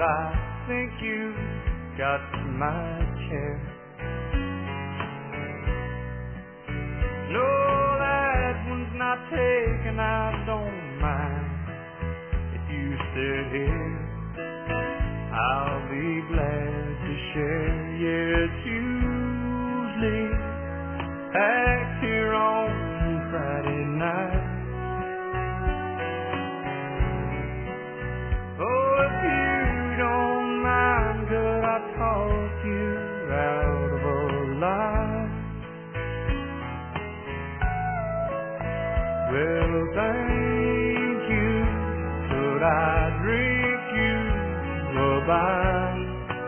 but I think you got my chair. No, that one's not taken, I don't mind. If you sit here, I'll be glad to share. Yeah, it's usually packed here on Friday night. Oh, if you don't mind, could I talk you out of a lie? Well, thank you, could I drink you a bite?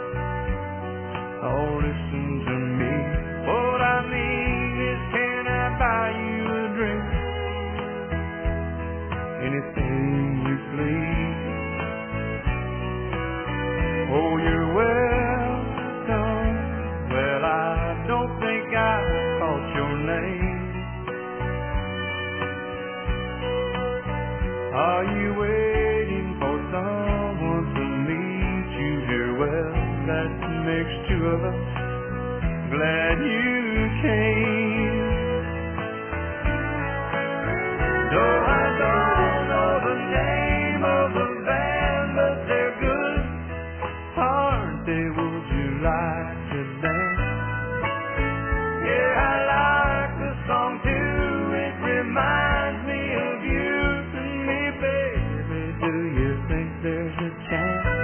Oh, listen to me, what I mean is, can I buy you a drink? Anything you please. Oh, you're welcome. Well, I don't think I caught your name. Are you waiting for someone to meet you here? Well, that makes two of us. Glad you came. Though I don't know the name of the band, but they're good, aren't they? Would you like to dance? Yeah, I like the song too. It reminds me of you and me, baby. Do you think there's a chance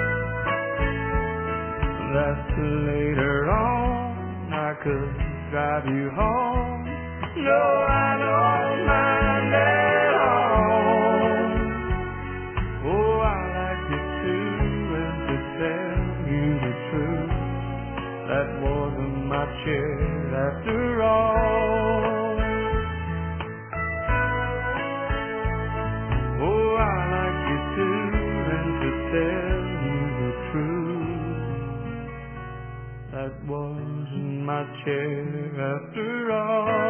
that later on I could drive you home? No, I don't mind at all. Oh, I like you too, and to tell you the truth, that wasn't my chair after all. Oh, I like you too, and to tell you the truth, that wasn't my chair after all.